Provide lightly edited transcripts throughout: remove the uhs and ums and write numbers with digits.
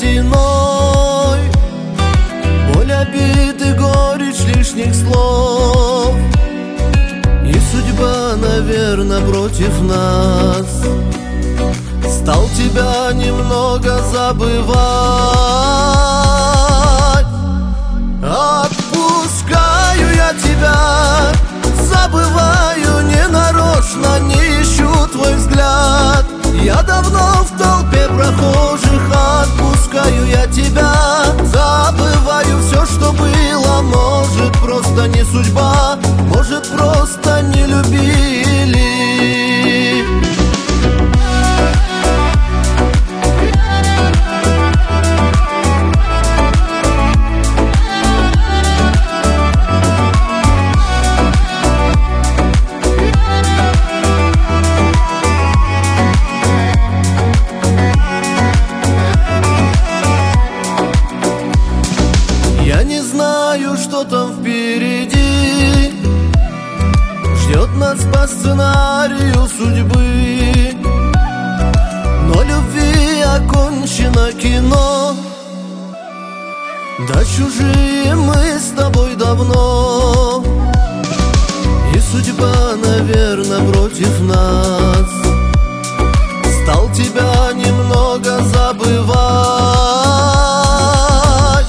стеной, боль обиды, горечь лишних слов. И судьба, наверное, против нас. Стал тебя немного забывать. Отпускаю я тебя, забываю ненарочно, не ищу твой взгляд. Я давно в толпе прохожих, отпускаю я тебя, забываю все, что было. Может, просто не судьба, может, просто не любили. Я не знаю, что там впереди, ждет нас по сценарию судьбы. Но любви окончено кино, да чужие мы с тобой давно. И судьба, наверное, против нас. Стал тебя немного забывать.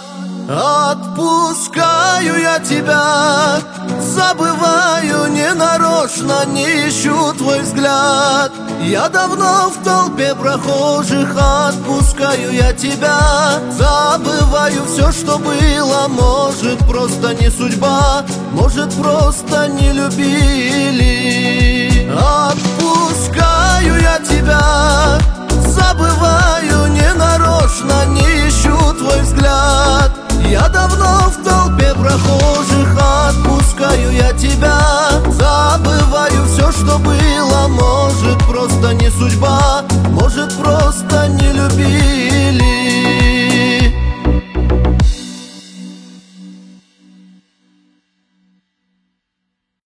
Отпускаю я тебя, забываю ненарочно, не ищу твой взгляд. Я давно в толпе прохожих, отпускаю я тебя, забываю все, что было. Может, просто не судьба, может, просто не любили. Отпускаю я тебя, забываю ненарочно, не ищу твой взгляд. Я давно в толпе прохожих, отпускаю я тебя, забываю все, что было. Может, просто не судьба, может, просто